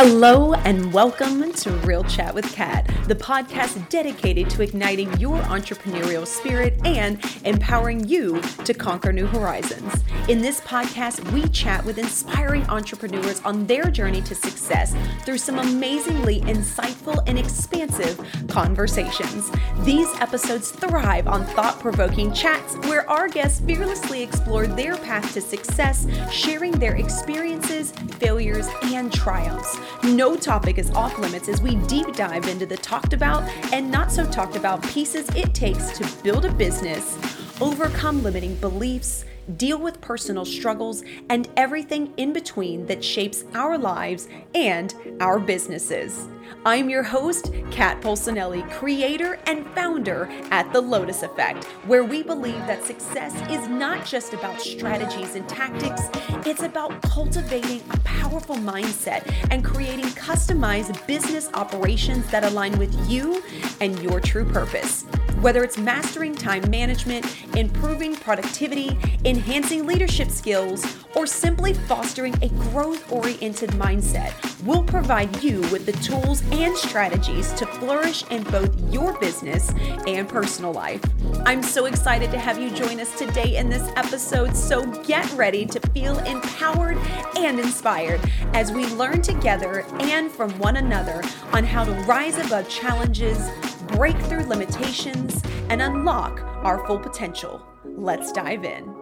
Hello and welcome to Real Chat with Kat, the podcast dedicated to igniting your entrepreneurial spirit and empowering you to conquer new horizons. In this podcast, we chat with inspiring entrepreneurs on their journey to success through some amazingly insightful and expansive conversations. These episodes thrive on thought-provoking chats where our guests fearlessly explore their path to success, sharing their experiences, failures, and triumphs. No topic is off limits as we deep dive into the talked about and not so talked about pieces it takes to build a business, overcome limiting beliefs, deal with personal struggles, and everything in between that shapes our lives and our businesses. I'm your host, Kat Polsinelli, creator and founder at The Lotus Effect, where we believe that success is not just about strategies and tactics, it's about cultivating a powerful mindset and creating customized business operations that align with you and your true purpose. Whether it's mastering time management, improving productivity, enhancing leadership skills, or simply fostering a growth-oriented mindset, we'll provide you with the tools and strategies to flourish in both your business and personal life. I'm so excited to have you join us today in this episode, so get ready to feel empowered and inspired as we learn together and from one another on how to rise above challenges, break through limitations, and unlock our full potential. Let's dive in.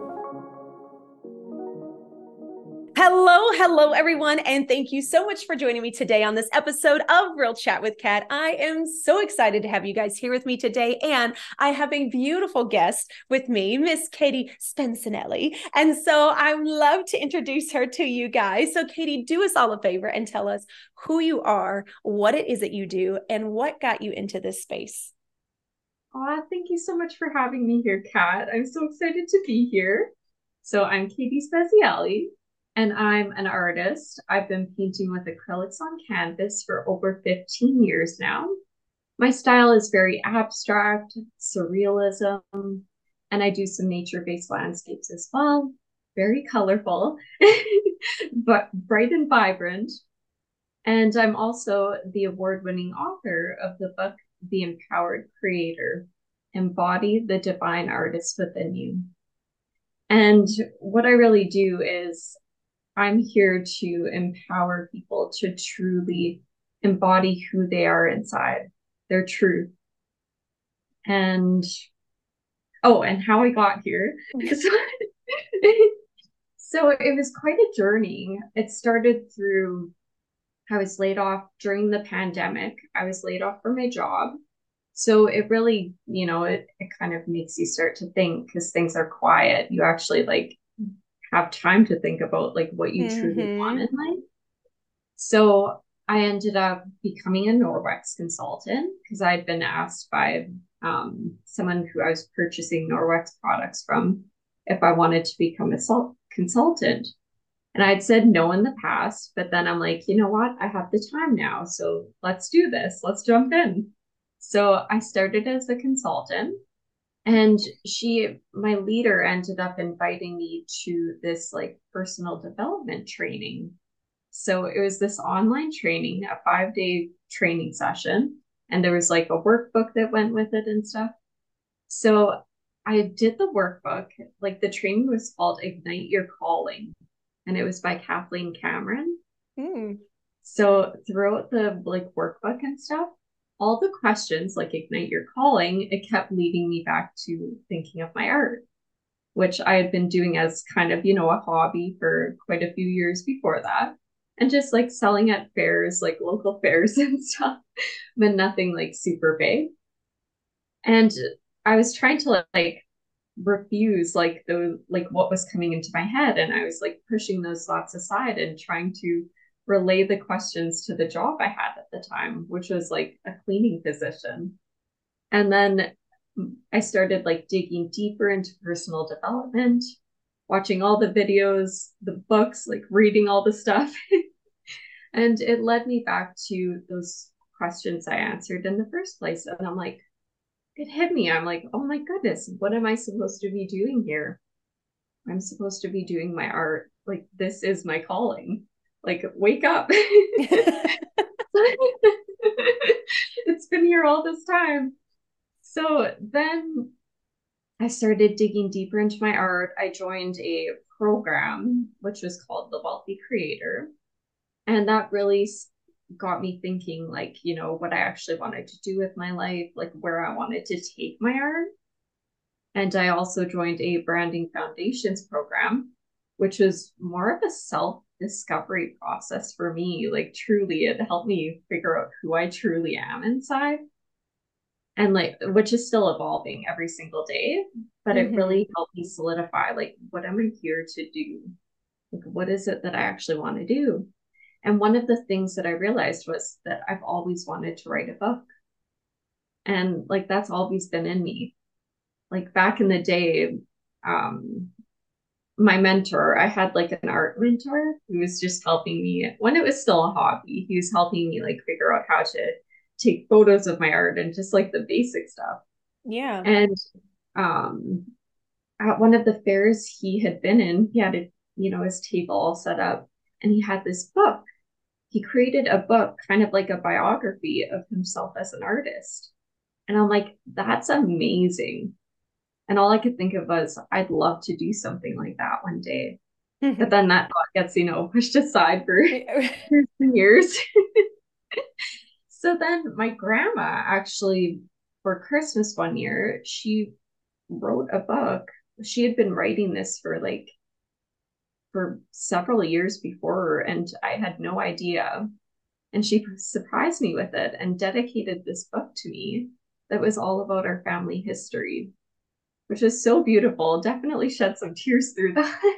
Hello, everyone, and thank you so much for joining me today on this episode of Real Chat with Kat. I am so excited to have you guys here with me today, and I have a beautiful guest with me, Miss Katie Spencinelli, and so I would love to introduce her to you guys. So Katie, do us all a favor and tell us who you are, what it is that you do, and what got you into this space. Thank you so much for having me here, Kat. I'm so excited to be here. So I'm Katie Speziali, and I'm an artist. I've been painting with acrylics on canvas for over 15 years now. My style is very abstract, surrealism, and I do some nature-based landscapes as well. Very colorful, but bright and vibrant. And I'm also the award-winning author of the book, The Empowered Creator: Embody the Divine Artist Within You. And what I really do is I'm here to empower people to truly embody who they are inside, their truth. And and how I got here. So it was quite a journey. It started through I was laid off during the pandemic. I was laid off from my job. So it really, it kind of makes you start to think because things are quiet. You actually have time to think about what you truly want in life. So I ended up becoming a Norwex consultant because I'd been asked by someone who I was purchasing Norwex products from if I wanted to become a consultant. And I'd said no in the past, but then I'm like, you know what? I have the time now. So let's do this. Let's jump in. So I started as a consultant, and my leader ended up inviting me to this personal development training. So it was this online training, a 5-day training session, and there was a workbook that went with it and stuff. So I did the workbook. The training was called Ignite Your Calling, and it was by Kathleen Cameron. So throughout the workbook and stuff, all the questions Ignite Your Calling, it kept leading me back to thinking of my art, which I had been doing as kind of, a hobby for quite a few years before that. And just selling at fairs, local fairs and stuff, but nothing super big. And I was trying to refuse what was coming into my head, and I was pushing those thoughts aside and trying to relay the questions to the job I had at the time, which was a cleaning position. And then I started digging deeper into personal development, watching all the videos, the books, reading all the stuff. And it led me back to those questions I answered in the first place. And I'm like, it hit me. I'm like, oh my goodness, what am I supposed to be doing here? I'm supposed to be doing my art. This is my calling. Like, wake up. It's been here all this time. So then I started digging deeper into my art. I joined a program which was called The Wealthy Creator. And that really got me thinking, like, what I actually wanted to do with my life, like where I wanted to take my art. And I also joined a branding foundations program, which was more of a self discovery process for me. Like, truly, it helped me figure out who I truly am inside. And like, which is still evolving every single day, but it Mm-hmm. really helped me solidify, like, what am I here to do? Like, what is it that I actually want to do? And one of the things that I realized was that I've always wanted to write a book. And like, that's always been in me. Like, back in the day, um, my mentor, I had like an art mentor who was just helping me when it was still a hobby. He was helping me like figure out how to take photos of my art and just like the basic stuff. Yeah. And um, at one of the fairs he had been in, he had his table all set up, and he had this book. He created a book, kind of like a biography of himself as an artist. And I'm like, that's amazing. And all I could think of was, I'd love to do something like that one day. But then that thought gets, pushed aside for years and years. So then my grandma actually, for Christmas one year, she wrote a book. She had been writing this for several years before, and I had no idea. And she surprised me with it and dedicated this book to me that was all about our family history, which is so beautiful. Definitely shed some tears through that.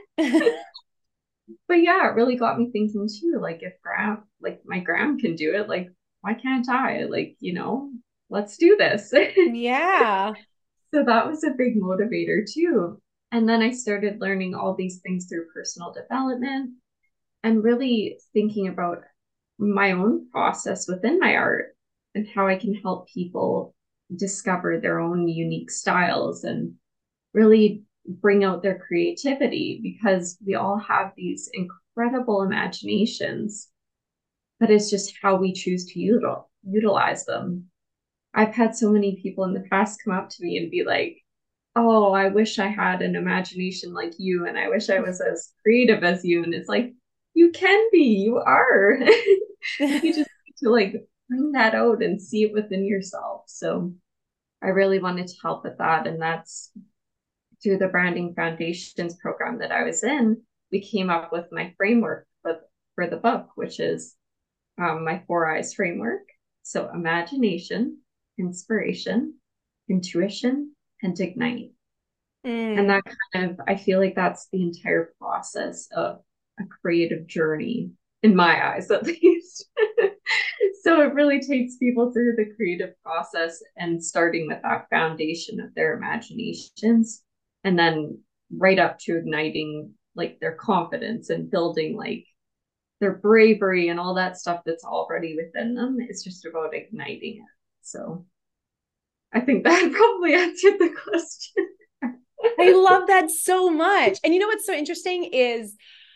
But yeah, it really got me thinking too. Like, if like my gram can do it, like, why can't I? Like, let's do this. Yeah. So that was a big motivator too. And then I started learning all these things through personal development and really thinking about my own process within my art and how I can help people discover their own unique styles and really bring out their creativity, because we all have these incredible imaginations, but it's just how we choose to utilize them. I've had so many people in the past come up to me and be like, oh, I wish I had an imagination like you, and I wish I was as creative as you. And it's like, you can be, you are. You just need to like bring that out and see it within yourself. So I really wanted to help with that. And that's through the Branding Foundations program that I was in. We came up with my framework for the book, which is my 4 eyes framework. So imagination, inspiration, intuition, and ignite. And Mm. that I feel like that's the entire process of a creative journey, in my eyes at least. So it really takes people through the creative process and starting with that foundation of their imaginations, and then right up to igniting like their confidence and building like their bravery and all that stuff that's already within them. It's just about igniting it. So I think that probably answered the question. I love that so much. And you know what's so interesting is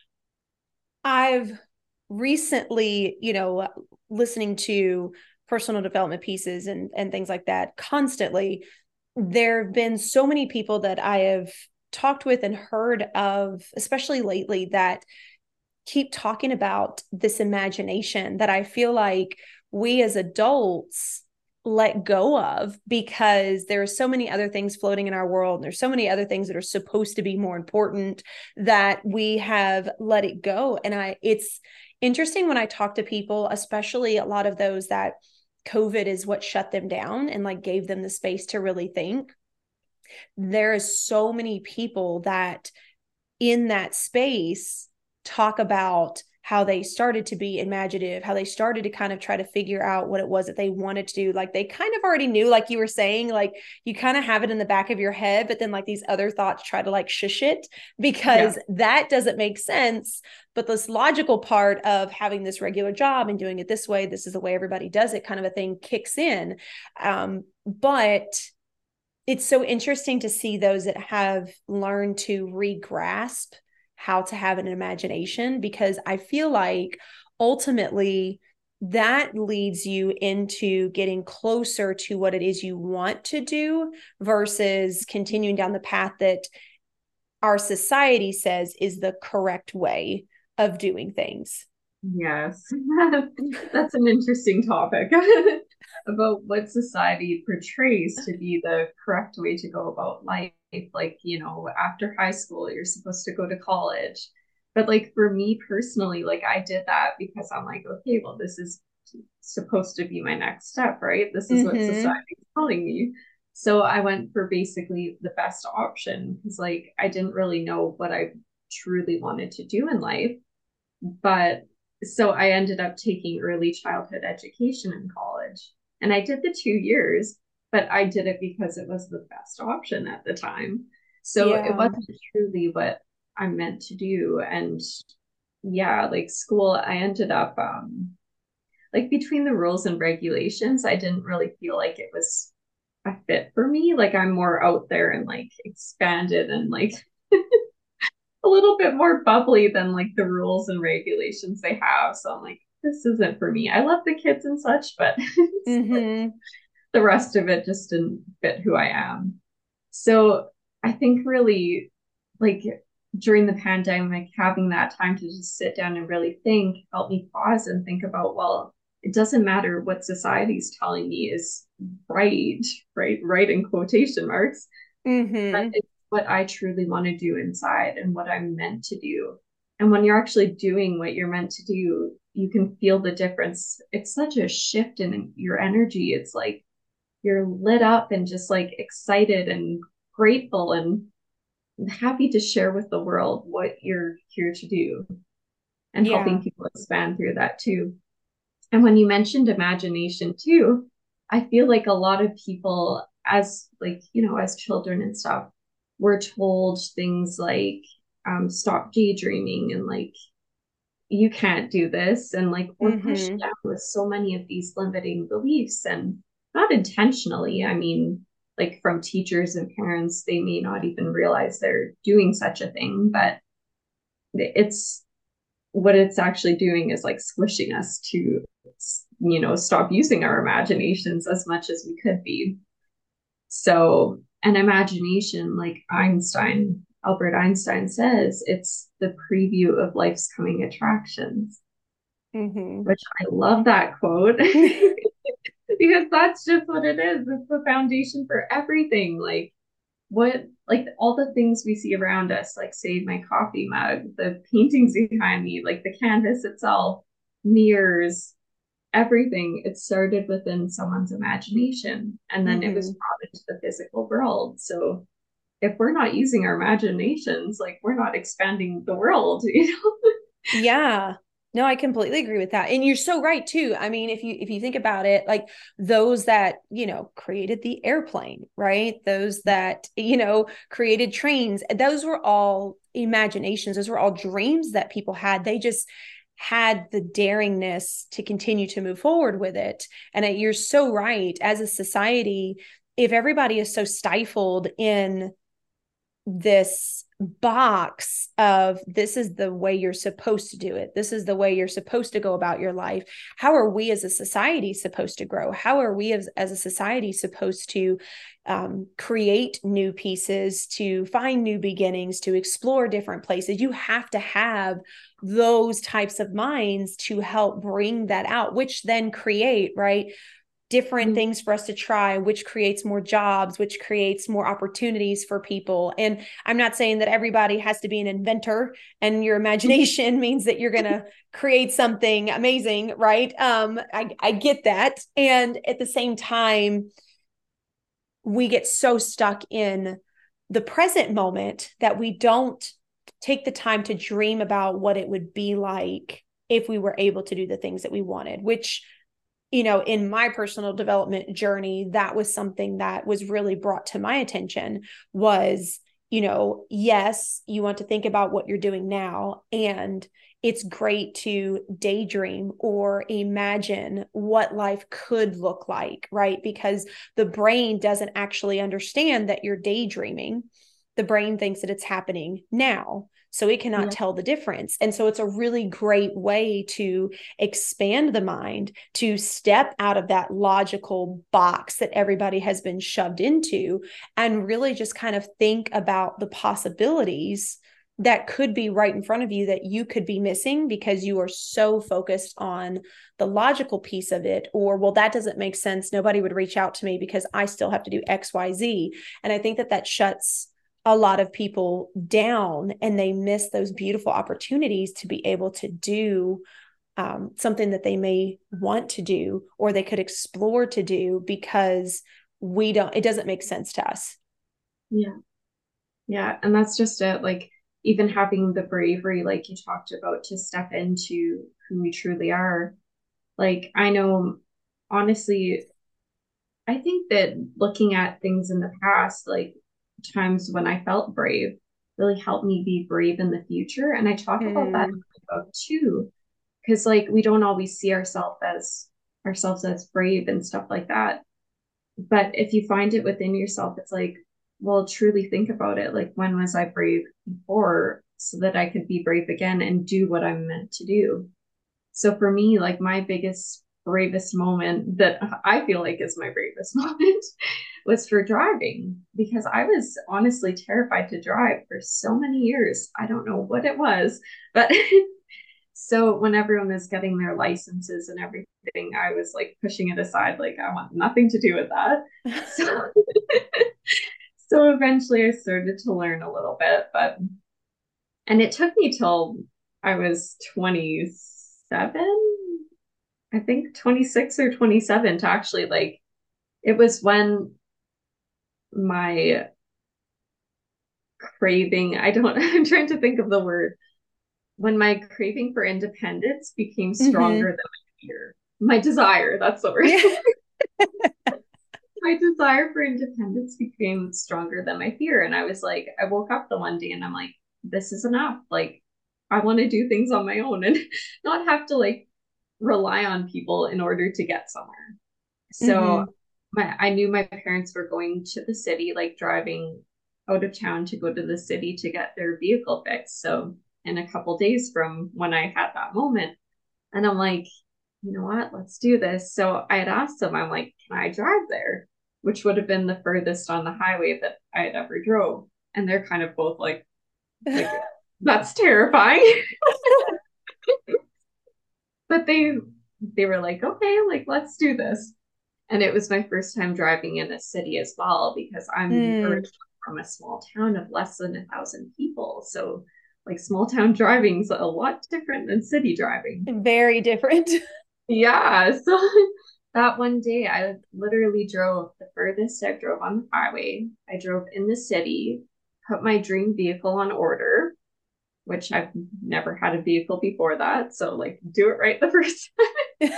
I've recently, listening to personal development pieces and things like that constantly, there have been so many people that I have talked with and heard of, especially lately, that keep talking about this imagination that I feel like we as adults let go of because there are so many other things floating in our world. And there's so many other things that are supposed to be more important that we have let it go. And it's interesting when I talk to people, especially a lot of those that COVID is what shut them down and like gave them the space to really think. There is so many people that in that space talk about how they started to be imaginative, how they started to kind of try to figure out what it was that they wanted to do. Like they kind of already knew, like you were saying, like you kind of have it in the back of your head, but then like these other thoughts try to like shush it Yeah. because that doesn't make sense. But this logical part of having this regular job and doing it this way, this is the way everybody does it kind of a thing kicks in. But it's so interesting to see those that have learned to re-grasp how to have an imagination, because I feel like ultimately that leads you into getting closer to what it is you want to do versus continuing down the path that our society says is the correct way of doing things. Yes, that's an interesting topic about what society portrays to be the correct way to go about life. Like, after high school, you're supposed to go to college. But like for me personally, like I did that because I'm like, okay, well, this is supposed to be my next step, right? This is what Mm-hmm. society is telling me. So I went for basically the best option because like I didn't really know what I truly wanted to do in life. But so I ended up taking early childhood education in college. And I did the 2 years, but I did it because it was the best option at the time. So it Yeah. wasn't truly what I'm meant to do. And yeah, like school, I ended up like between the rules and regulations, I didn't really feel like it was a fit for me. Like I'm more out there and like expanded and like a little bit more bubbly than like the rules and regulations they have. So I'm like, this isn't for me. I love the kids and such, but Mm-hmm. the rest of it just didn't fit who I am. So I think really like during the pandemic, having that time to just sit down and really think helped me pause and think about, well, it doesn't matter what society's telling me is right, right in quotation marks, but Mm-hmm. it's what I truly want to do inside and what I'm meant to do. And when you're actually doing what you're meant to do, you can feel the difference. It's such a shift in your energy. It's like you're lit up and just like excited and grateful and happy to share with the world what you're here to do and Yeah. helping people expand through that too. And when you mentioned imagination too, I feel like a lot of people, as like, as children and stuff, were told things like, stop daydreaming and like, you can't do this. And like, we're pushed Mm-hmm. down with so many of these limiting beliefs and not intentionally. I mean, like from teachers and parents, they may not even realize they're doing such a thing, but it's what it's actually doing is like squishing us to stop using our imaginations as much as we could be. So an imagination, like Albert Einstein says, it's the preview of life's coming attractions, Mm-hmm. which I love that quote because that's just what it is. It's the foundation for everything. Like all the things we see around us, like say my coffee mug, the paintings behind me, like the canvas itself, mirrors, everything, it started within someone's imagination and then it was Mm-hmm. brought into the physical world. So if we're not using our imaginations, like we're not expanding the world, Yeah. No, I completely agree with that. And you're so right too. I mean, if you think about it, like those that, created the airplane, right? Those that, created trains, those were all imaginations. Those were all dreams that people had. They just had the daringness to continue to move forward with it. And you're so right. As a society, if everybody is so stifled in this box of this is the way you're supposed to do it, this is the way you're supposed to go about your life, how are we as a society supposed to grow? How are we as a society supposed to create new pieces, to find new beginnings, to explore different places? You have to have those types of minds to help bring that out, which then create, right, different yeah. things for us to try, which creates more jobs, which creates more opportunities for people. And I'm not saying that everybody has to be an inventor and your imagination means that you're going to create something amazing, right? I get that. And at the same time, we get so stuck in the present moment that we don't take the time to dream about what it would be like if we were able to do the things that we wanted, which, in my personal development journey, that was something that was really brought to my attention was, yes, you want to think about what you're doing now, and it's great to daydream or imagine what life could look like, right? Because the brain doesn't actually understand that you're daydreaming. The brain thinks that it's happening now. So it cannot Yeah. tell the difference. And so it's a really great way to expand the mind, to step out of that logical box that everybody has been shoved into, and really just kind of think about the possibilities that could be right in front of you that you could be missing because you are so focused on the logical piece of it. Or, well, that doesn't make sense. Nobody would reach out to me because I still have to do XYZ. And I think that that shuts a lot of people down, and they miss those beautiful opportunities to be able to do something that they may want to do, or they could explore to do, because it doesn't make sense to us. Yeah. Yeah. And that's just it. Like, even having the bravery, like you talked about, to step into who we truly are. Like, I know, honestly, I think that looking at things in the past, like times when I felt brave, really helped me be brave in the future. And I talk about that in my book too, because like we don't always see ourselves as brave and stuff like that. But if you find it within yourself, it's like, well, truly think about it. Like, when was I brave before, so that I could be brave again and do what I'm meant to do? So for me, like my biggest, bravest moment that I feel like is my bravest moment was for driving, because I was honestly terrified to drive for so many years. I don't know what it was, but so when everyone was getting their licenses and everything, I was like pushing it aside, like I want nothing to do with that. So so eventually I started to learn a little bit, and it took me till I was 27, I think 26 or 27, to actually, like, it was when my craving, I don't, I'm trying to think of the word, when my craving for independence became stronger than my fear. My desire, that's the word. Yeah. My desire for independence became stronger than my fear. And I was like, I woke up the one day and I'm like, this is enough. Like, I want to do things on my own and not have to like rely on people in order to get somewhere. So I knew my parents were going to the city, like driving out of town to go to the city to get their vehicle fixed. So in a couple days from when I had that moment, and I'm like, you know what, let's do this. So I had asked them, I'm like, can I drive there? Which would have been the furthest on the highway that I had ever drove. And they're kind of both like that's terrifying. But they were like, okay, like let's do this. And it was my first time driving in a city as well, because I'm originally from a small town of less than 1,000 people. So like small town driving is a lot different than city driving. Very different. Yeah. So that one day I literally drove the furthest I drove on the highway. I drove in the city, put my dream vehicle on order, which I've never had a vehicle before that. So like do it right the first time.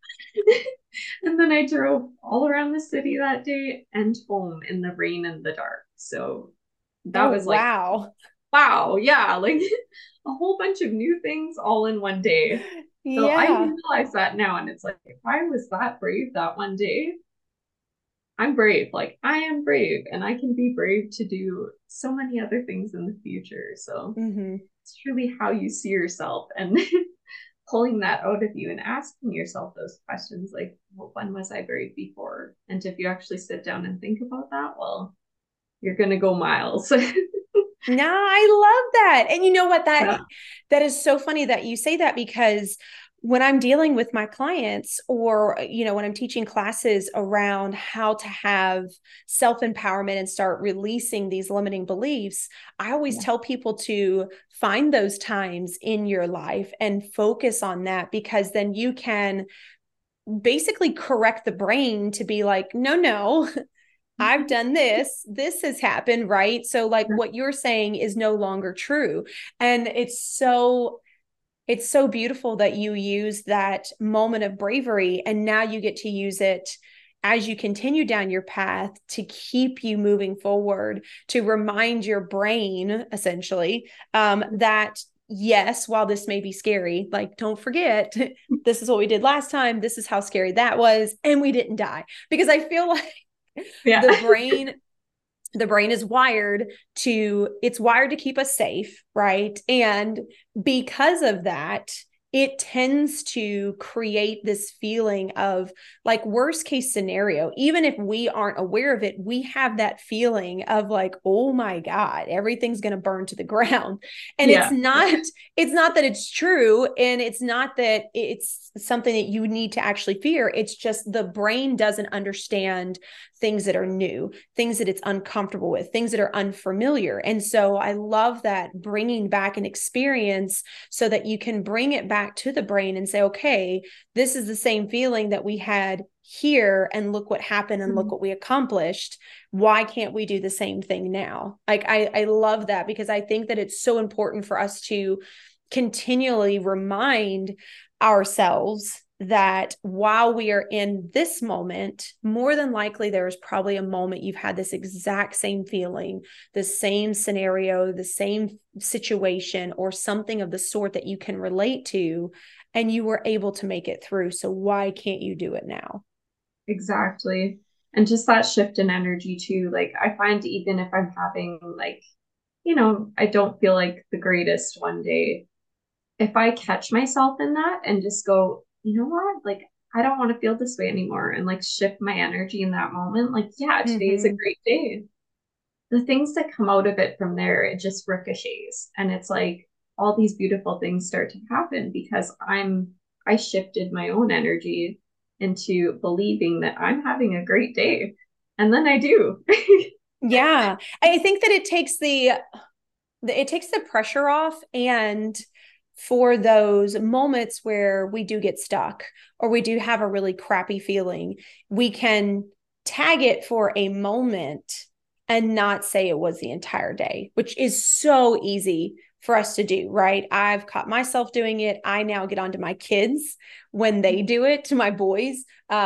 And then I drove all around the city that day and home in the rain and the dark. So that was like, wow. wow, yeah, like a whole bunch of new things all in one day. So I Yeah. realize that now, and it's like, if I was that brave that one day, I'm brave. Like I am brave, and I can be brave to do so many other things in the future. So it's truly how you see yourself, and pulling that out of you and asking yourself those questions, like, well, when was I brave before? And if you actually sit down and think about that, well, you're gonna go miles. No, I love that. And you know what, Yeah. that is so funny that you say that, because when I'm dealing with my clients, or when I'm teaching classes around how to have self-empowerment and start releasing these limiting beliefs, I always tell people to find those times in your life and focus on that, because then you can basically correct the brain to be like, no, I've done this. This has happened, right? So like what you're saying is no longer true. And it's so beautiful that you use that moment of bravery, and now you get to use it as you continue down your path to keep you moving forward, to remind your brain essentially that yes, while this may be scary, like don't forget, this is what we did last time. This is how scary that was. And we didn't die. Because I feel like Yeah. the brain The brain is it's wired to keep us safe, right? And because of that, it tends to create this feeling of like worst case scenario. Even if we aren't aware of it, we have that feeling of like, oh my God, everything's going to burn to the ground. And Yeah. it's not that it's true. And it's not that it's something that you need to actually fear. It's just the brain doesn't understand things that are new, things that it's uncomfortable with, things that are unfamiliar. And so I love that bringing back an experience so that you can bring it back to the brain and say, okay, this is the same feeling that we had here, and look what happened and look what we accomplished. Why can't we do the same thing now? Like, I love that, because I think that it's so important for us to continually remind ourselves that while we are in this moment, more than likely there is probably a moment you've had this exact same feeling, the same scenario, the same situation, or something of the sort that you can relate to, and you were able to make it through. So why can't you do it now? Exactly. And just that shift in energy too. Like I find even if I'm having like, I don't feel like the greatest one day, if I catch myself in that and just go, you know what? Like I don't want to feel this way anymore and like shift my energy in that moment. Like, yeah, today is a Mm-hmm. great day. The things that come out of it from there, it just ricochets. And it's like all these beautiful things start to happen because I shifted my own energy into believing that I'm having a great day. And then I do. Yeah. I think that it takes the pressure off. And for those moments where we do get stuck or we do have a really crappy feeling, we can tag it for a moment and not say it was the entire day, which is so easy for us to do, right? I've caught myself doing it. I now get onto my kids when they do it, to my boys,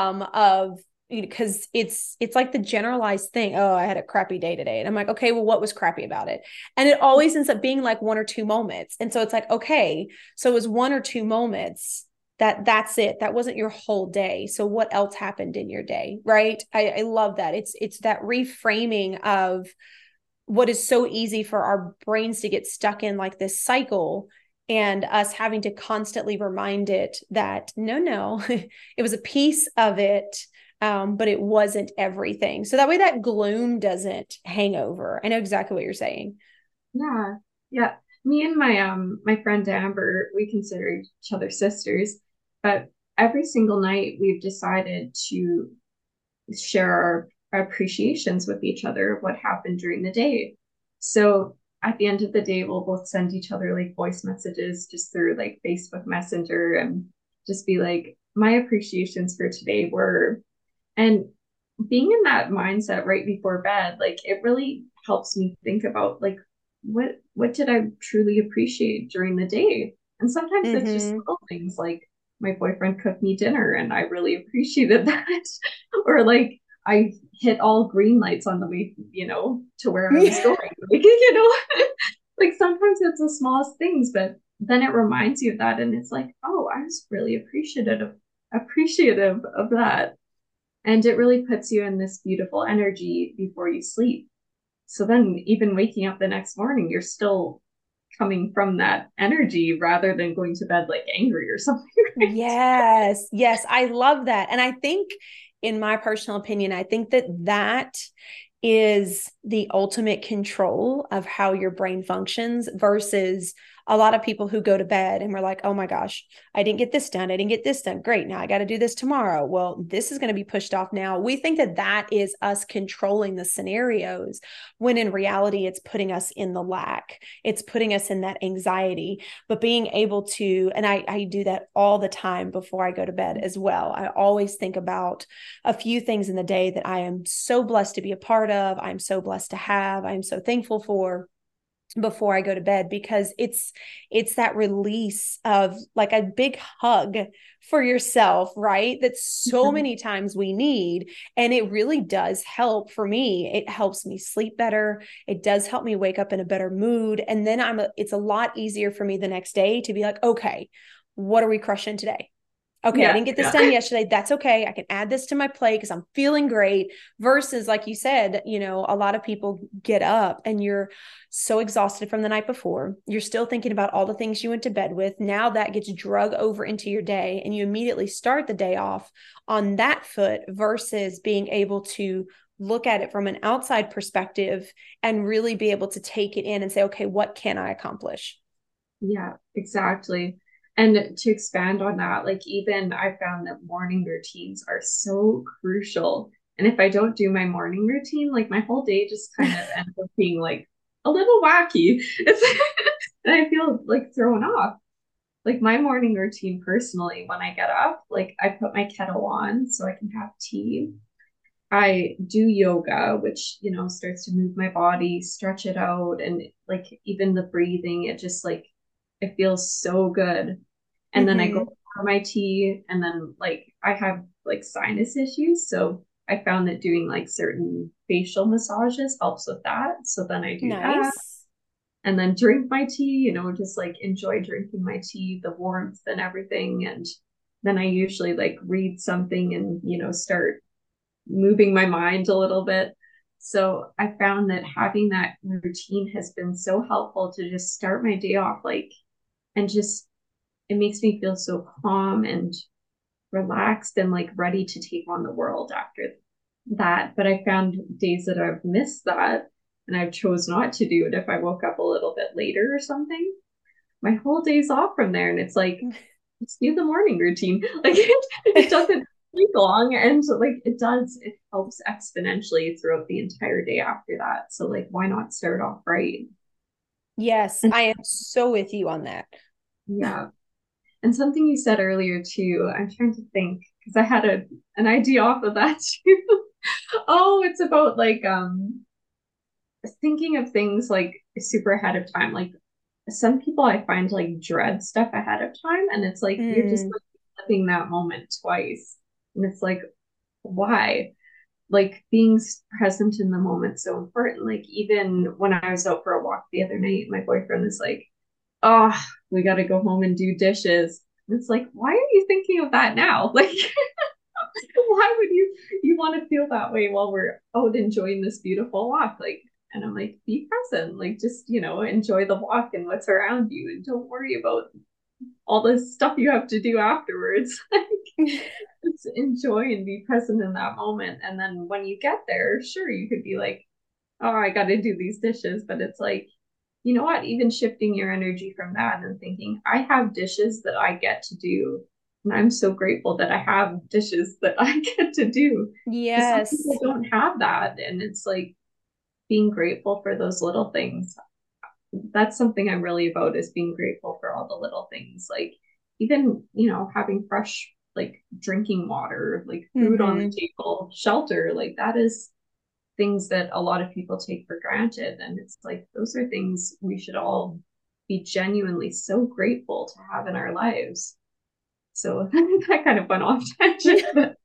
of because it's like the generalized thing. Oh, I had a crappy day today. And I'm like, okay, well, what was crappy about it? And it always ends up being like one or two moments. And so it's like, okay, so it was one or two moments, that's it. That wasn't your whole day. So what else happened in your day? Right. I love that. It's that reframing of what is so easy for our brains to get stuck in, like this cycle, and us having to constantly remind it that no, it was a piece of it, but it wasn't everything. So that way that gloom doesn't hang over. I know exactly what you're saying. Yeah. Yeah. Me and my friend Amber, we consider each other sisters, but every single night we've decided to share our appreciations with each other of what happened during the day. So at the end of the day, we'll both send each other like voice messages just through like Facebook Messenger and just be like, my appreciations for today were, and being in that mindset right before bed, like it really helps me think about like what did I truly appreciate during the day? And sometimes it's just Mm-hmm. little things like my boyfriend cooked me dinner and I really appreciated that. Or like I hit all green lights on the way, to where I was going. Like, like sometimes it's the smallest things, but then it reminds you of that and it's like, oh, I was really appreciative of that. And it really puts you in this beautiful energy before you sleep. So then, even waking up the next morning, you're still coming from that energy rather than going to bed like angry or something. Right? Yes, yes, I love that. And I think, in my personal opinion, I think that is the ultimate control of how your brain functions versus a lot of people who go to bed and we're like, oh my gosh, I didn't get this done. I didn't get this done. Great. Now I got to do this tomorrow. Well, this is going to be pushed off now. We think that is us controlling the scenarios when in reality, it's putting us in the lack. It's putting us in that anxiety. But being able to, and I do that all the time before I go to bed as well. I always think about a few things in the day that I am so blessed to be a part of. I'm so blessed to have. I'm so thankful for before I go to bed, because it's that release of like a big hug for yourself, right? That so Mhm. many times we need. And it really does help for me. It helps me sleep better. It does help me wake up in a better mood. And then it's a lot easier for me the next day to be like, okay, what are we crushing today? Okay, I Yeah, didn't get this yeah. done yesterday. That's okay. I can add this to my plate because I'm feeling great. Versus, like you said, a lot of people get up and you're so exhausted from the night before. You're still thinking about all the things you went to bed with. Now that gets drug over into your day, and you immediately start the day off on that foot versus being able to look at it from an outside perspective and really be able to take it in and say, okay, what can I accomplish? Yeah, exactly. And to expand on that, like even I found that morning routines are so crucial. And if I don't do my morning routine, like my whole day just kind of ends up being like a little wacky. And I feel like thrown off. Like my morning routine personally, when I get up, like I put my kettle on so I can have tea. I do yoga, which, starts to move my body, stretch it out, and like even the breathing, it just like it feels so good. And then I go Mm-hmm. for my tea, and then like I have like sinus issues, so I found that doing like certain facial massages helps with that. So then I do that, Nice. and then drink my tea, just like enjoy drinking my tea, the warmth and everything. And then I usually like read something and, start moving my mind a little bit. So I found that having that routine has been so helpful to just start my day off like, and just it makes me feel so calm and relaxed and like ready to take on the world after that. But I found days that I've missed that and I've chose not to do it if I woke up a little bit later or something. My whole day's off from there. And it's like, let's do the morning routine. Like it doesn't take long and like it helps exponentially throughout the entire day after that. So like why not start off right? Yes, And I am so with you on that. yeah. And something you said earlier too, I'm trying to think because I had an idea off of that too. Oh, it's about like thinking of things like super ahead of time. Like some people I find like dread stuff ahead of time, and it's like you're just Mm, like living that moment twice. And it's like, why? Like being present in the moment so important. Like even when I was out for a walk the other night, my boyfriend was like, "Oh, we got to go home and do dishes." And it's like, why are you thinking of that now? Like, why would you want to feel that way while we're out enjoying this beautiful walk? Like, and I'm like, be present. Like, just enjoy the walk and what's around you, and don't worry about all this stuff you have to do afterwards. Like, just enjoy and be present in that moment. And then when you get there, sure, you could be like, oh, I got to do these dishes. But it's like, you know what? Even shifting your energy from that and thinking, I have dishes that I get to do. And I'm so grateful that I have dishes that I get to do. Because some people yes. don't have that. And it's like being grateful for those little things. That's something I'm really about is being grateful for all the little things. Like even, having fresh like drinking water, like food on the Hmm. table, shelter, like that is things that a lot of people take for granted. And it's like those are things we should all be genuinely so grateful to have in our lives. So that kind of went off tangent, but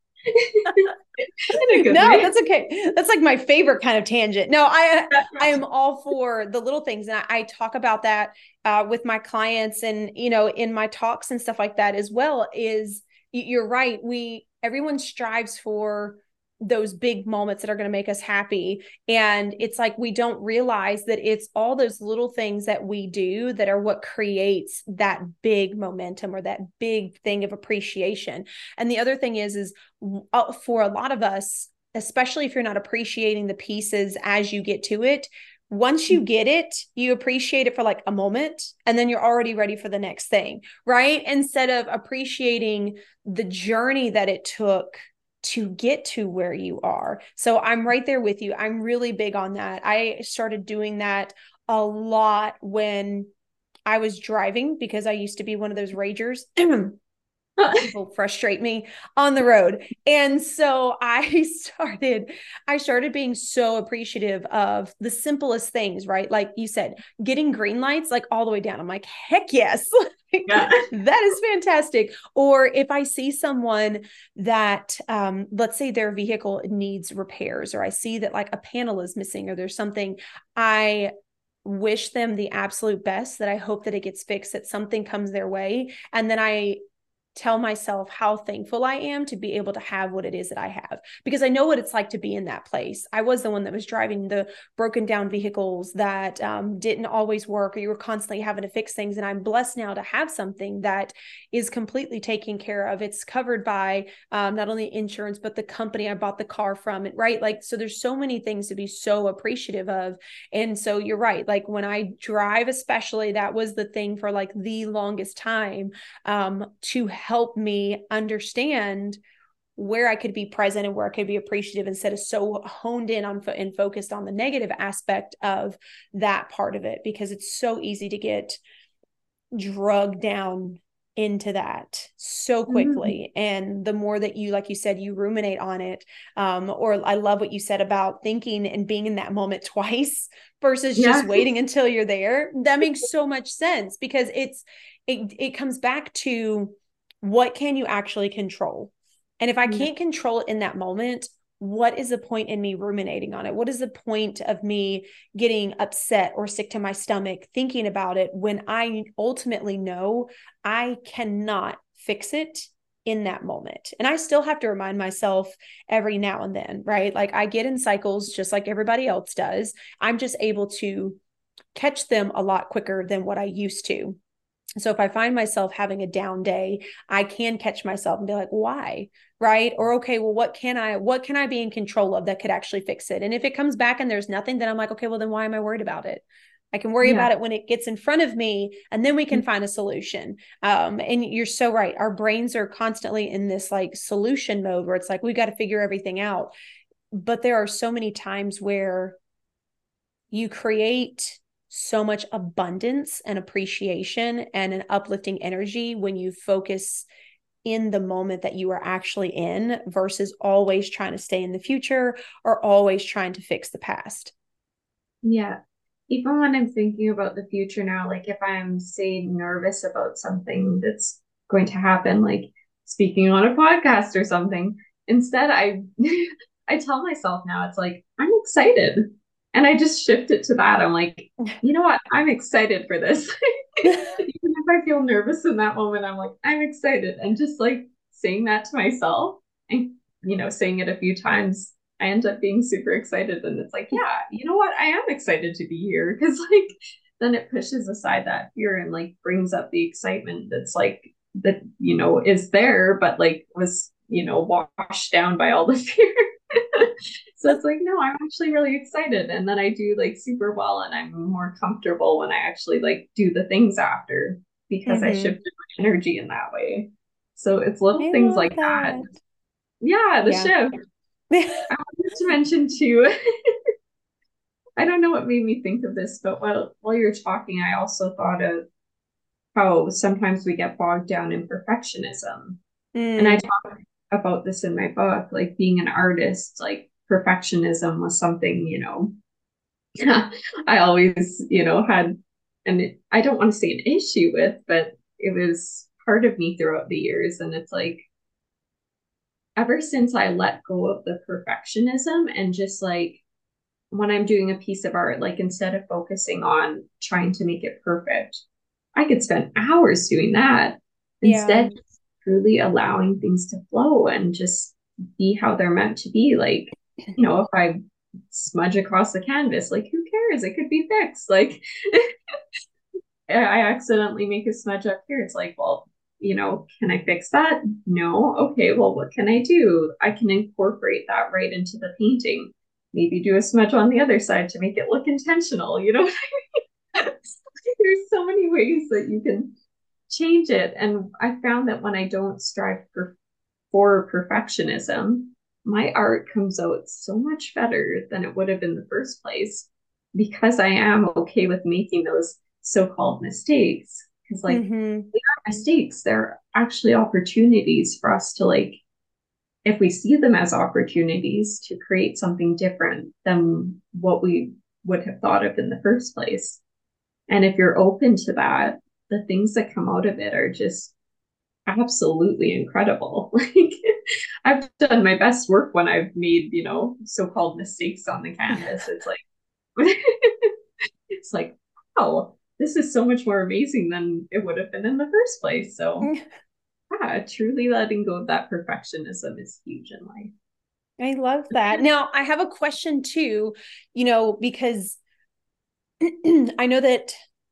in a good No, way. that's okay. That's like my favorite kind of tangent. No, I am all for the little things, and I talk about that with my clients, and in my talks and stuff like that as well. You're right. Everyone strives for those big moments that are going to make us happy, and it's like we don't realize that it's all those little things that we do that are what creates that big momentum or that big thing of appreciation. And the other thing is for a lot of us, especially if you're not appreciating the pieces as you get to it, once you get it, you appreciate it for like a moment and then you're already ready for the next thing, right? Instead of appreciating the journey that it took to get to where you are. So I'm right there with you. I'm really big on that. I started doing that a lot when I was driving because I used to be one of those ragers. People frustrate me on the road. And so I started being so appreciative of the simplest things, right? Like you said, getting green lights like all the way down. I'm like, heck yes. Yeah. That is fantastic. Or if I see someone that let's say their vehicle needs repairs, or I see that like a panel is missing or there's something, I wish them the absolute best, that I hope that it gets fixed, that something comes their way. And then I tell myself how thankful I am to be able to have what it is that I have, because I know what it's like to be in that place. I was the one that was driving the broken down vehicles that didn't always work, or you were constantly having to fix things. And I'm blessed now to have something that is completely taken care of. It's covered by not only insurance, but the company I bought the car from, it, right? Like, so there's so many things to be so appreciative of. And so you're right. Like when I drive, especially, that was the thing for like the longest time, to help me understand where I could be present and where I could be appreciative, instead of so honed in on and focused on the negative aspect of that part of it, because it's so easy to get drugged down into that so quickly. And the more that you, like you said, you ruminate on it, or I love what you said about thinking and being in that moment twice versus just waiting until you're there. That makes so much sense, because it comes back to, what can you actually control? And if I can't control it in that moment, what is the point in me ruminating on it? What is the point of me getting upset or sick to my stomach thinking about it, when I ultimately know I cannot fix it in that moment? And I still have to remind myself every now and then, right? Like I get in cycles just like everybody else does. I'm just able to catch them a lot quicker than what I used to. So if I find myself having a down day, I can catch myself and be like, why? Right? Or, okay, well, what can I be in control of that could actually fix it? And if it comes back and there's nothing, then I'm like, okay, well, then why am I worried about it? I can worry about it when it gets in front of me, and then we can find a solution. And you're so right. Our brains are constantly in this like solution mode where it's like, we got to figure everything out. But there are so many times where you create so much abundance and appreciation and an uplifting energy when you focus in the moment that you are actually in, versus always trying to stay in the future or always trying to fix the past. Yeah. Even when I'm thinking about the future now, like if I'm, say, nervous about something that's going to happen, like speaking on a podcast or something, instead I tell myself now, it's like, I'm excited. And I just shift it to that. I'm like, you know what? I'm excited for this. Even if I feel nervous in that moment, I'm like, I'm excited. And just like saying that to myself and, saying it a few times, I end up being super excited. And it's like, yeah, you know what? I am excited to be here, because like then it pushes aside that fear and like brings up the excitement that's like that, is there, but like was, washed down by all the fear. So it's like, no, I'm actually really excited. And then I do like super well, and I'm more comfortable when I actually like do the things after, because I shifted my energy in that way. So it's little things like that. Yeah, the shift. I wanted to mention too, I don't know what made me think of this, but while you're talking, I also thought of how sometimes we get bogged down in perfectionism. And I talk about this in my book, like being an artist, like perfectionism was something, I always, had, and I don't want to say an issue with, but it was part of me throughout the years. And it's like, ever since I let go of the perfectionism and just like, when I'm doing a piece of art, like instead of focusing on trying to make it perfect, I could spend hours doing that. Instead, truly allowing things to flow and just be how they're meant to be. Like, if I smudge across the canvas, like who cares? It could be fixed. Like I accidentally make a smudge up here. It's like, well, can I fix that? No. Okay, well, what can I do? I can incorporate that right into the painting. Maybe do a smudge on the other side to make it look intentional. You know what I mean? There's so many ways that you can change it. And I found that when I don't strive for perfectionism, my art comes out so much better than it would have in the first place, because I am okay with making those so-called mistakes. Because like they are mistakes, they're actually opportunities for us to like, if we see them as opportunities to create something different than what we would have thought of in the first place. And if you're open to that, the things that come out of it are just absolutely incredible. Like I've done my best work when I've made, so-called mistakes on the canvas. It's like it's like, oh, this is so much more amazing than it would have been in the first place. So yeah, truly letting go of that perfectionism is huge in life. I love that. Now, I have a question too, because I know that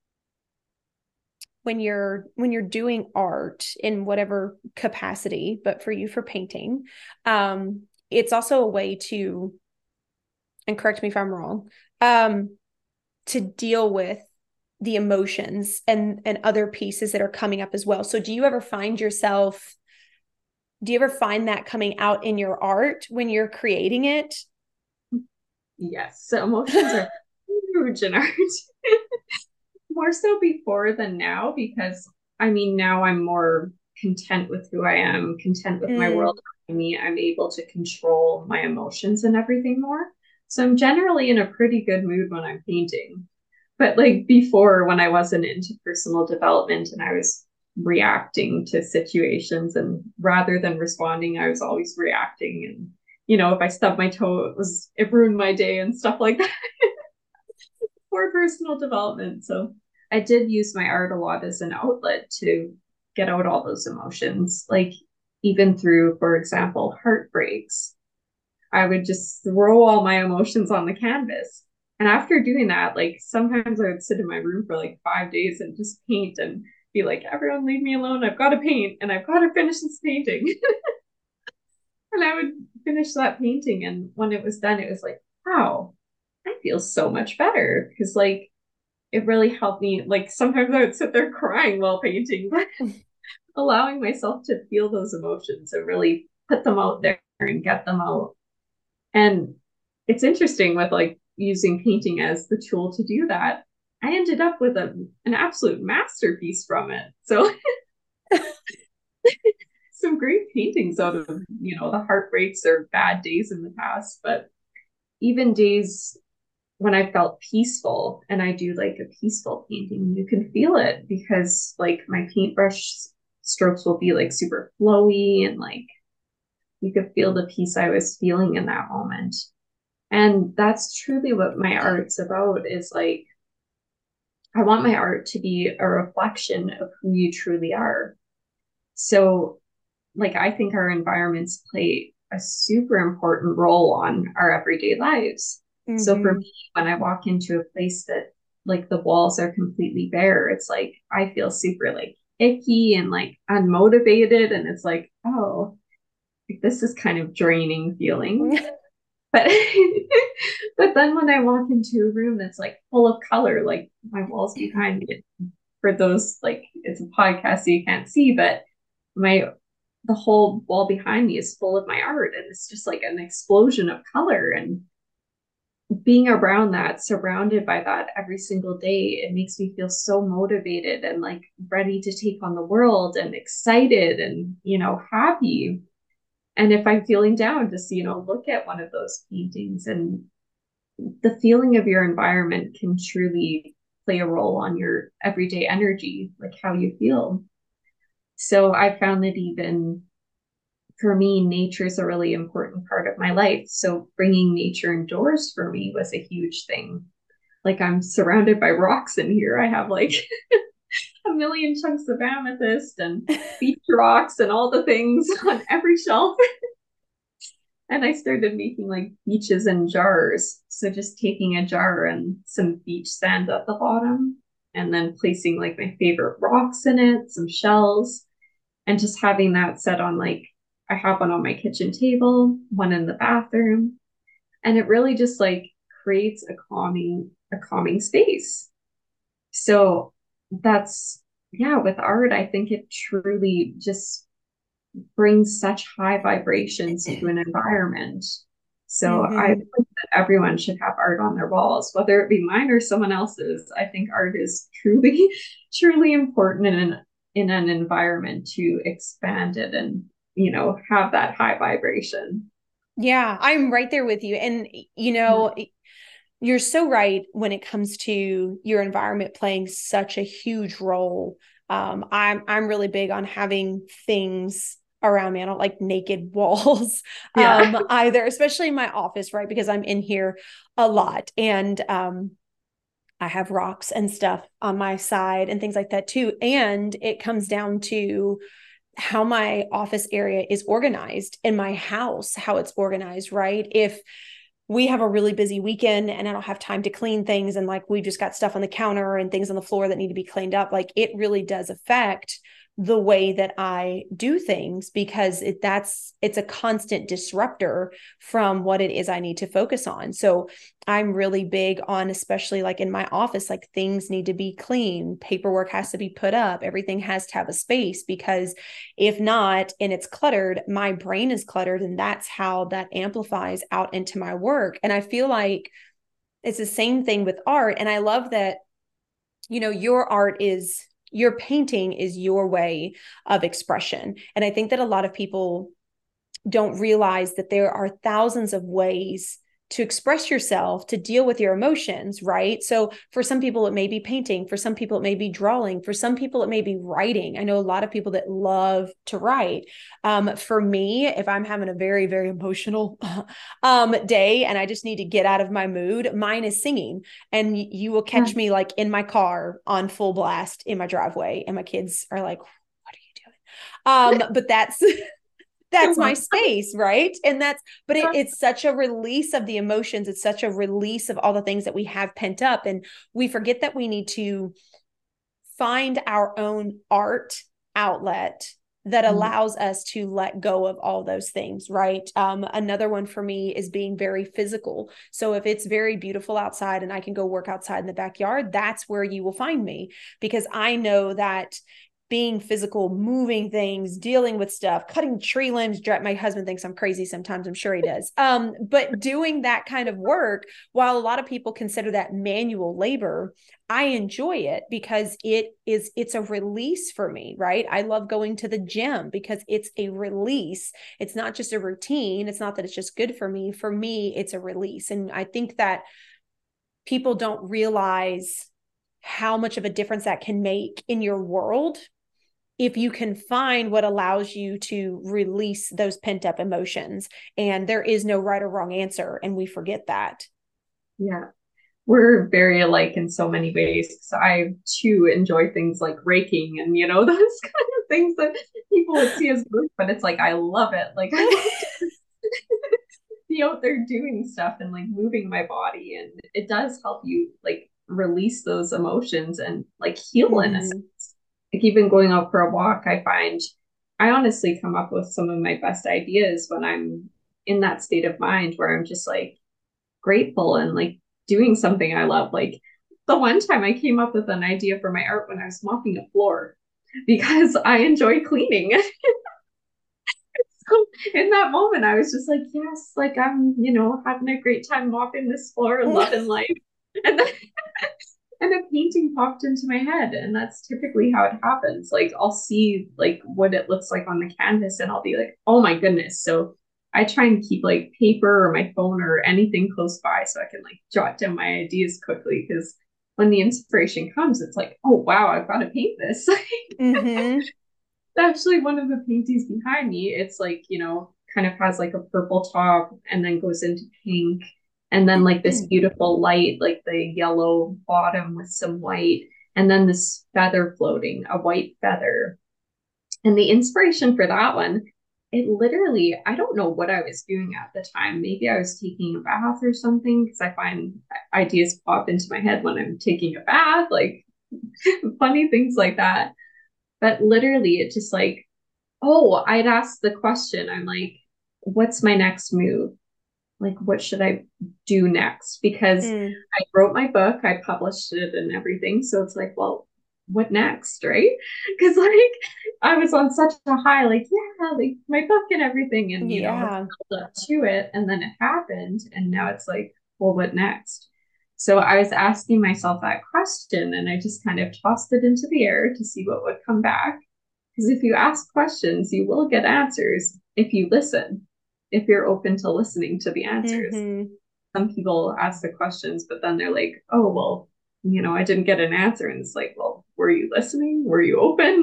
when you're doing art in whatever capacity, but for you for painting, it's also a way to, and correct me if I'm wrong, to deal with the emotions and other pieces that are coming up as well. So do you ever find that coming out in your art when you're creating it? Yes, so emotions are huge in art. More so before than now, because I mean, now I'm more content with who I am, content with my world Mm, around me. I'm able to control my emotions and everything more. So I'm generally in a pretty good mood when I'm painting. But like before, when I wasn't into personal development and I was reacting to situations, and rather than responding, I was always reacting. And, if I stubbed my toe, it ruined my day and stuff like that for personal development. So I did use my art a lot as an outlet to get out all those emotions. Like even through, for example, heartbreaks, I would just throw all my emotions on the canvas. And after doing that, like sometimes I would sit in my room for like 5 days and just paint and be like, everyone leave me alone. I've got to paint and I've got to finish this painting. And I would finish that painting. And when it was done, it was like, wow, I feel so much better. Because like it really helped me. Like sometimes I would sit there crying while painting, but allowing myself to feel those emotions and really put them out there and get them out. And it's interesting with like using painting as the tool to do that. I ended up with an absolute masterpiece from it. So some great paintings out of, the heartbreaks or bad days in the past, but even days when I felt peaceful and I do like a peaceful painting, you can feel it because like my paintbrush strokes will be like super flowy and like you could feel the peace I was feeling in that moment. And that's truly what my art's about is like, I want my art to be a reflection of who you truly are. So, like, I think our environments play a super important role on our everyday lives. So, for mm-hmm. me, when I walk into a place that like the walls are completely bare, it's like I feel super like icky and like unmotivated. And it's like, oh, this is kind of draining feeling. But but then when I walk into a room that's like full of color, like my walls behind me, for those like it's a podcast so you can't see, but my the whole wall behind me is full of my art and it's just like an explosion of color and being around that, surrounded by that every single day, it makes me feel so motivated and like ready to take on the world and excited and happy. And if I'm feeling down, just look at one of those paintings and the feeling of your environment can truly play a role on your everyday energy, like how you feel. So I found that even for me, nature is a really important part of my life. So bringing nature indoors for me was a huge thing. Like I'm surrounded by rocks in here. I have like a million chunks of amethyst and beach rocks and all the things on every shelf. And I started making like beaches in jars. So just taking a jar and some beach sand at the bottom and then placing like my favorite rocks in it, some shells, and just having that set on like I have one on my kitchen table, one in the bathroom. And it really just like creates a calming space. So that's yeah, with art, I think it truly just brings such high vibrations to an environment. So I Mm-hmm. think that everyone should have art on their walls, whether it be mine or someone else's. I think art is truly, truly important in an environment to expand it and have that high vibration. Yeah, I'm right there with you. And, you're so right when it comes to your environment playing such a huge role. I'm really big on having things around me. I don't like naked walls, Yeah. either, especially in my office, right? Because I'm in here a lot. And I have rocks and stuff on my side and things like that too. And it comes down to how my office area is organized in my house, how it's organized, right? If we have a really busy weekend and I don't have time to clean things, and like we just got stuff on the counter and things on the floor that need to be cleaned up, like it really does affect the way that I do things, because it's a constant disruptor from what it is I need to focus on. So I'm really big on, especially like in my office, like things need to be clean, paperwork has to be put up, everything has to have a space, because if not, and it's cluttered, my brain is cluttered, and that's how that amplifies out into my work. And I feel like it's the same thing with art. And I love that, your painting is your way of expression. And I think that a lot of people don't realize that there are thousands of ways to express yourself, to deal with your emotions, right? So for some people, it may be painting. For some people, it may be drawing. For some people, it may be writing. I know a lot of people that love to write. For me, if I'm having a very, very emotional day and I just need to get out of my mood, mine is singing. And you will catch me like in my car on full blast in my driveway. And my kids are like, what are you doing? But that's my space, right? And it's such a release of the emotions. It's such a release of all the things that we have pent up. And we forget that we need to find our own art outlet that allows us to let go of all those things, right? Another one for me is being very physical. So if it's very beautiful outside and I can go work outside in the backyard, that's where you will find me, because I know that being physical, moving things, dealing with stuff, cutting tree limbs. My husband thinks I'm crazy sometimes. I'm sure he does. But doing that kind of work, while a lot of people consider that manual labor, I enjoy it because it's a release for me, right? I love going to the gym because it's a release. It's not just a routine. It's not that it's just good for me. For me, it's a release. And I think that people don't realize how much of a difference that can make in your world if you can find what allows you to release those pent up emotions. And there is no right or wrong answer. And we forget that. Yeah. We're very alike in so many ways. So I too enjoy things like raking and, those kind of things that people would see as work, but it's like, I love it. Like I love to be out there doing stuff and like moving my body. And it does help you like release those emotions and like heal in a sense. Like even going out for a walk, I find I honestly come up with some of my best ideas when I'm in that state of mind where I'm just like grateful and like doing something I love. Like the one time I came up with an idea for my art when I was mopping a floor because I enjoy cleaning. So in that moment, I was just like, yes, like I'm, having a great time mopping this floor, loving life. And then and a painting popped into my head, and that's typically how it happens. Like I'll see like what it looks like on the canvas and I'll be like, oh my goodness. So I try and keep like paper or my phone or anything close by so I can like jot down my ideas quickly, because when the inspiration comes, it's like, oh wow, I've got to paint this. Actually, one of the paintings behind me, it's like, kind of has like a purple top and then goes into pink, and then like this beautiful light, like the yellow bottom with some white, and then this feather floating, a white feather. And the inspiration for that one, it literally, I don't know what I was doing at the time. Maybe I was taking a bath or something, because I find ideas pop into my head when I'm taking a bath, like funny things like that. But literally, it just like, oh, I'd ask the question. I'm like, what's my next move? Like, what should I do next? Because I wrote my book, I published it and everything. So it's like, well, what next? Right. Because like I was on such a high, like, yeah, like my book and everything. And, up to it. And then it happened. And now it's like, well, what next? So I was asking myself that question, and I just kind of tossed it into the air to see what would come back. Because if you ask questions, you will get answers if you listen, if you're open to listening to the answers. Some people ask the questions, but then they're like, oh, well, I didn't get an answer. And it's like, well, were you listening? Were you open?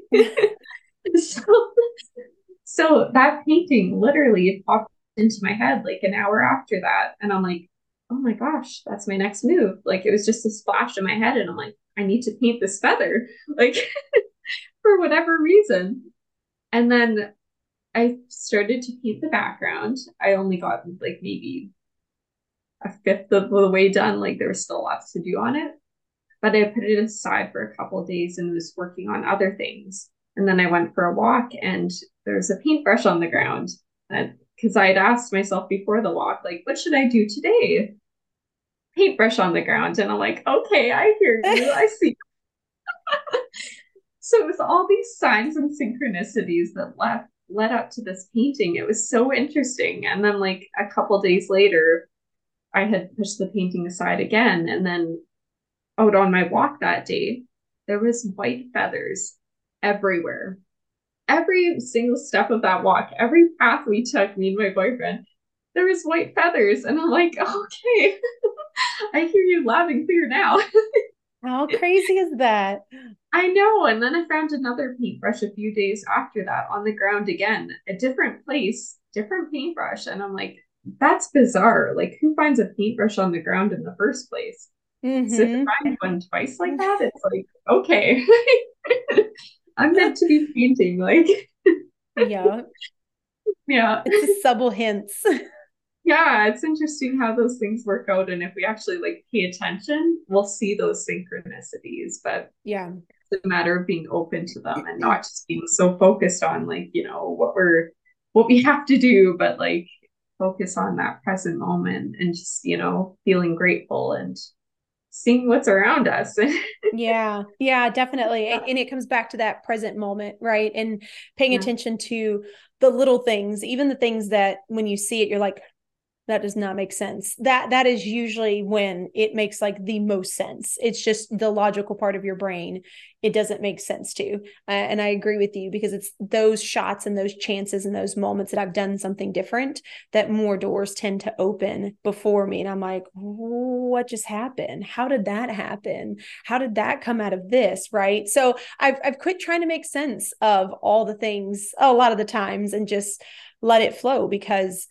So that painting literally popped into my head like an hour after that. And I'm like, oh my gosh, that's my next move. Like it was just a splash in my head. And I'm like, I need to paint this feather, like for whatever reason. And then I started to paint the background. I only got like maybe a fifth of the way done. Like there was still lots to do on it, but I put it aside for a couple of days and was working on other things. And then I went for a walk and there's a paintbrush on the ground. Because I had asked myself before the walk, like, what should I do today? Paintbrush on the ground. And I'm like, okay, I hear you. I see. So it was all these signs and synchronicities that led up to this painting. It was so interesting. And then like a couple days later, I had pushed the painting aside again. And then out on my walk that day, there was white feathers everywhere. Every single step of that walk, every path we took, me and my boyfriend, there was white feathers. And I'm like, okay, I hear you loud and clear now. How crazy is that? I know. And then I found another paintbrush a few days after that on the ground again, a different place, different paintbrush. And I'm like, that's bizarre. Like, who finds a paintbrush on the ground in the first place? So to find one twice like that, it's like, okay, I'm meant to be painting. Like, Yeah. yeah. It's the subtle hints. Yeah, it's interesting how those things work out. And if we actually like pay attention, we'll see those synchronicities. But Yeah. it's a matter of being open to them and not just being so focused on like, what we have to do, but like focus on that present moment and just, feeling grateful and seeing what's around us. Yeah. Yeah, definitely. And it comes back to that present moment, right? And paying Yeah. attention to the little things, even the things that when you see it, you're like, that does not make sense. That is usually when it makes like the most sense. It's just the logical part of your brain. It doesn't make sense to. And I agree with you because it's those shots and those chances and those moments that I've done something different that more doors tend to open before me. And I'm like, what just happened? How did that happen? How did that come out of this? Right. So I've quit trying to make sense of all the things a lot of the times and just let it flow because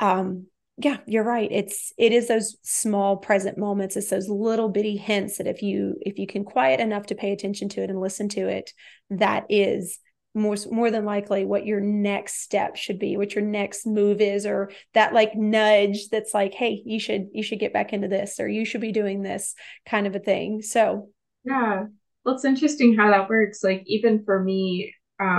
yeah, you're right. It is those small present moments. It's those little bitty hints that if you can quiet enough to pay attention to it and listen to it, that is more than likely what your next step should be, what your next move is, or that like nudge that's like, hey, you should get back into this, or you should be doing this kind of a thing. So Yeah. Well, it's interesting how that works. Like even for me,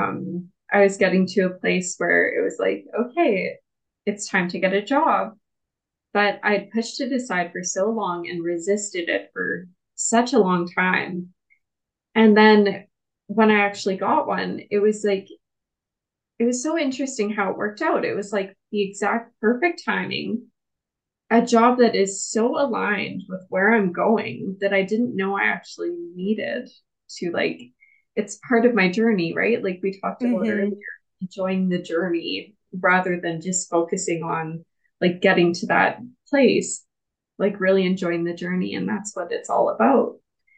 I was getting to a place where it was like, okay, it's time to get a job. But I'd pushed it aside for so long and resisted it for such a long time. And then when I actually got one, it was like, it was so interesting how it worked out. It was like the exact perfect timing, a job that is so aligned with where I'm going that I didn't know I actually needed to like, it's part of my journey, right? Like we talked about earlier, enjoying the journey rather than just focusing on like getting to that place, like really enjoying the journey. And that's what it's all about.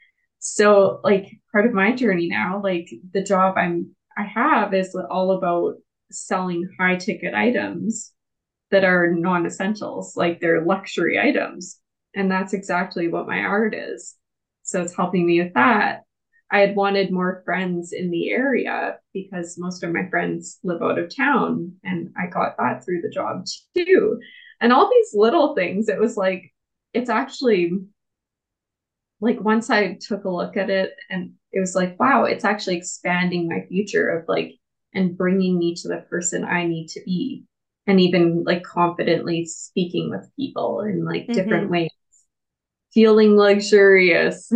So like part of my journey now, like the job I have is all about selling high ticket items that are non-essentials, like they're luxury items. And that's exactly what my art is. So it's helping me with that. I had wanted more friends in the area because most of my friends live out of town, and I got that through the job too. And all these little things, it was like, it's actually like once I took a look at it and it was like, wow, it's actually expanding my future of like, and bringing me to the person I need to be. And even like confidently speaking with people in like different ways, feeling luxurious.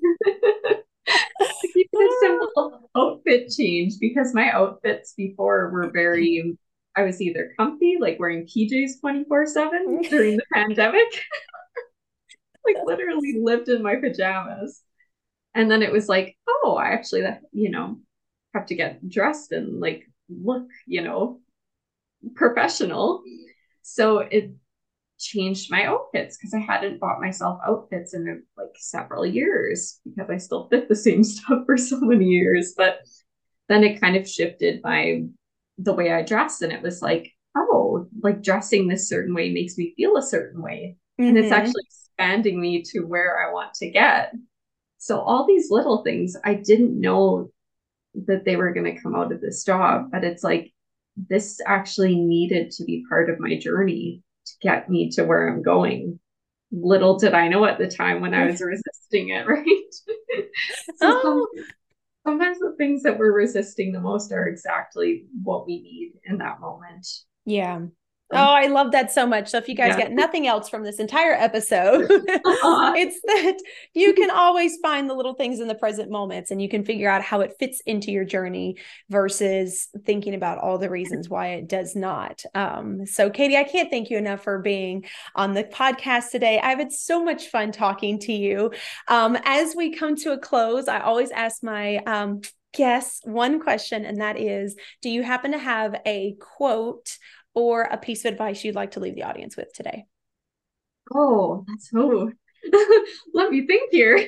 Even a simple outfit change because my outfits before were very, I was either comfy, like wearing PJs 24/7 during the pandemic, like literally lived in my pajamas. And then it was like, oh, I actually, have to get dressed and like look, professional. So it changed my outfits because I hadn't bought myself outfits in like several years because I still fit the same stuff for so many years. But then it kind of shifted the way I dress, and it was like, oh, like dressing this certain way makes me feel a certain way. And it's actually expanding me to where I want to get. So all these little things I didn't know that they were going to come out of this job, but it's like this actually needed to be part of my journey to get me to where I'm going. Little did I know at the time when I was resisting it, right? So Oh, sometimes the things that we're resisting the most are exactly what we need in that moment. yeah. Oh, So, I love that so much. So if you guys yeah. get nothing else from this entire episode, it's that you can always find the little things in the present moments and you can figure out how it fits into your journey versus thinking about all the reasons why it does not. So Katie, I can't thank you enough for being on the podcast today. I've had so much fun talking to you. As we come to a close, I always ask my guests one question, and that is, do you happen to have a quote or a piece of advice you'd like to leave the audience with today? Oh, that's so. Let me think here.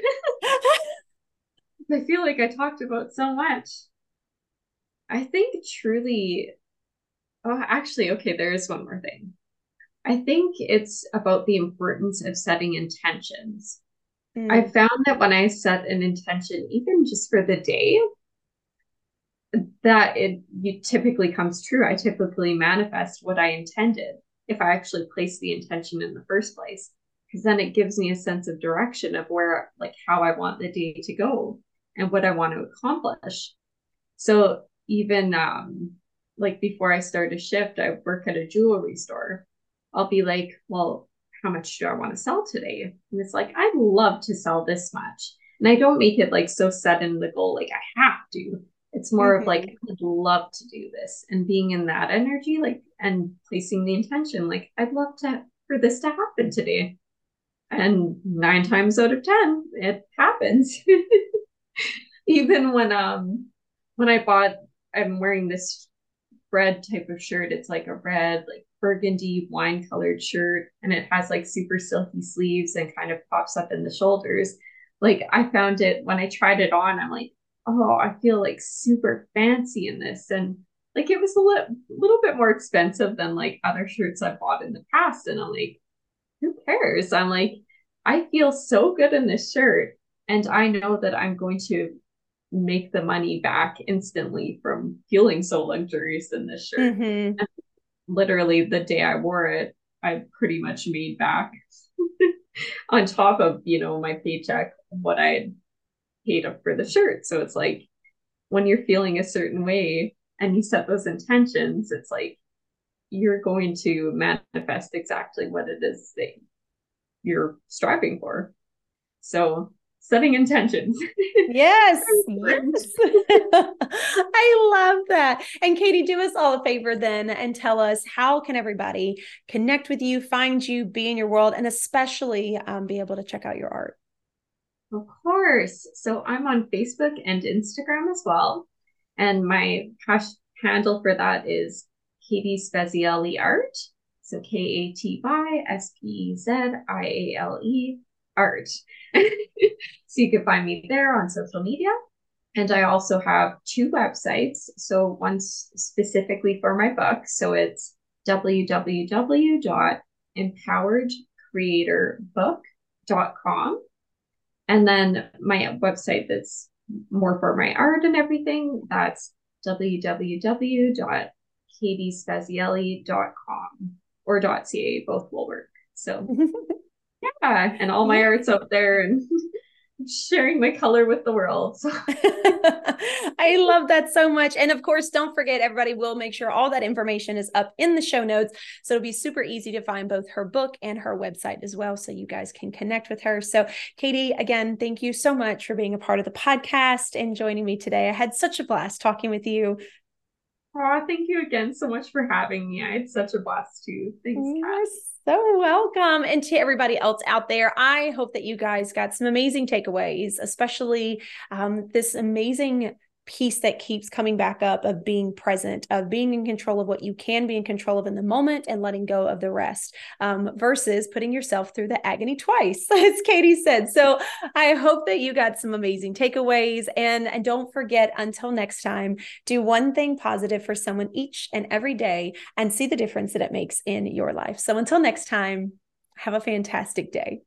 I feel like I talked about so much. I think truly, oh, actually, okay, there is one more thing. I think it's about the importance of setting intentions. I Mm. found that when I set an intention, even just for the day, that it typically comes true. I typically manifest what I intended if I actually place the intention in the first place, because then it gives me a sense of direction of where, like, how I want the day to go and what I want to accomplish. So even like before I start a shift, I work at a jewelry store. I'll be like, well, how much do I want to sell today? And it's like, I'd love to sell this much. And I don't make it like so set in the goal, like I have to. It's more of like, Mm-hmm. I'd love to do this and being in that energy, like, and placing the intention, like, I'd love to for this to happen today. And 9 times out of 10, it happens. Even when I bought, I'm wearing this red type of shirt. It's like a red, like burgundy wine colored shirt, and it has like super silky sleeves and kind of pops up in the shoulders. Like I found it when I tried it on, I'm like, oh, I feel like super fancy in this. And like it was little bit more expensive than like other shirts I bought in the past. And I'm like, who cares? I'm like, I feel so good in this shirt. And I know that I'm going to make the money back instantly from feeling so luxurious in this shirt. Mm-hmm. And literally the day I wore it, I pretty much made back on top of, my paycheck, what I had paid up for the shirt. So it's like when you're feeling a certain way and you set those intentions, it's like you're going to manifest exactly what it is that you're striving for. So setting intentions. Yes, yes. I love that. And Katie, do us all a favor then and tell us, how can everybody connect with you, find you, be in your world, and especially be able to check out your art? Of course. So I'm on Facebook and Instagram as well. And my handle for that is Katie Speziale Art. So KATYSPEZIALE art. So you can find me there on social media. And I also have 2 websites. So one's specifically for my book. So it's www.empoweredcreatorbook.com. And then my website that's more for my art and everything, that's www.katiespeziale.com or .ca, both will work. So yeah, and all my Yeah. art's up there and sharing my color with the world. So. I love that so much. And of course, don't forget, everybody, will make sure all that information is up in the show notes. So it'll be super easy to find both her book and her website as well. So you guys can connect with her. So Katie, again, thank you so much for being a part of the podcast and joining me today. I had such a blast talking with you. Oh, thank you again so much for having me. I had such a blast too. Thanks, Kat. You're so welcome. And to everybody else out there, I hope that you guys got some amazing takeaways, especially this amazing piece that keeps coming back up of being present, of being in control of what you can be in control of in the moment and letting go of the rest, versus putting yourself through the agony twice, as Katie said. So I hope that you got some amazing takeaways. And don't forget, until next time, do one thing positive for someone each and every day and see the difference that it makes in your life. So until next time, have a fantastic day.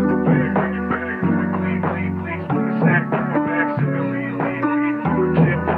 Back to Million.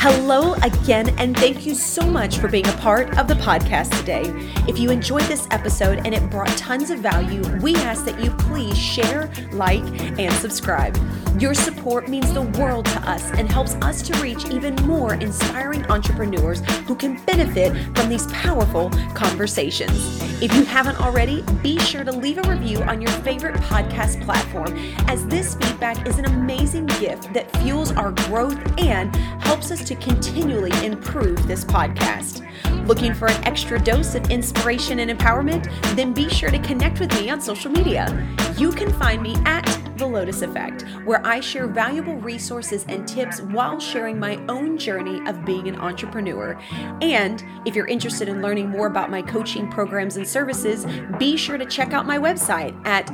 Hello again, and thank you so much for being a part of the podcast today. If you enjoyed this episode and it brought tons of value, we ask that you please share, like, and subscribe. Your support means the world to us and helps us to reach even more inspiring entrepreneurs who can benefit from these powerful conversations. If you haven't already, be sure to leave a review on your favorite podcast platform, as this feedback is an amazing gift that fuels our growth and helps us to continually improve this podcast. Looking for an extra dose of inspiration and empowerment? Then be sure to connect with me on social media. You can find me at The Lotus Effect, where I share valuable resources and tips while sharing my own journey of being an entrepreneur. And if you're interested in learning more about my coaching programs and services, be sure to check out my website at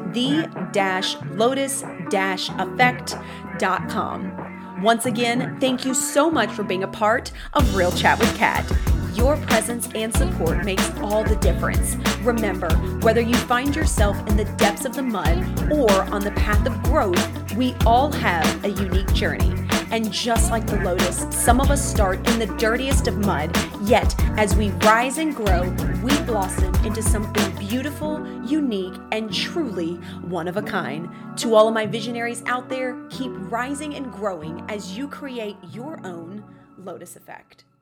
the-lotus-effect.com. Once again, thank you so much for being a part of Real Chat with Kat. Your presence and support makes all the difference. Remember, whether you find yourself in the depths of the mud or on the path of growth, we all have a unique journey. And just like the lotus, some of us start in the dirtiest of mud, yet as we rise and grow, we blossom into something beautiful, unique, and truly one of a kind. To all of my visionaries out there, keep rising and growing as you create your own Lotus Effect.